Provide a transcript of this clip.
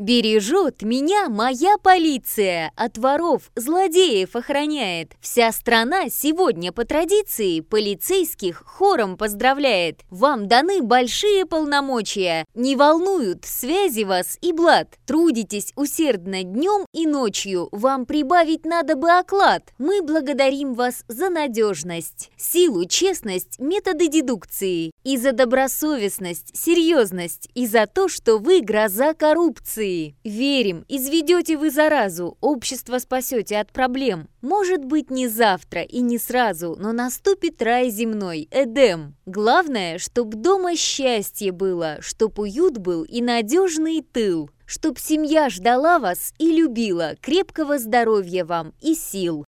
Бережет меня моя полиция, от воров, злодеев охраняет. Вся страна сегодня по традиции полицейских хором поздравляет. Вам даны большие полномочия, не волнуют связи вас и блат. Трудитесь усердно днем и ночью, вам прибавить надо бы оклад. Мы благодарим вас за надежность, силу, честность, методы дедукции, и за добросовестность, серьезность, и за то, что вы гроза коррупции. Верим, изведете вы заразу, общество спасете от проблем. Может быть, не завтра и не сразу, но наступит рай земной, Эдем. Главное, чтоб дома счастье было, чтоб уют был и надежный тыл, чтоб семья ждала вас и любила, крепкого здоровья вам и сил.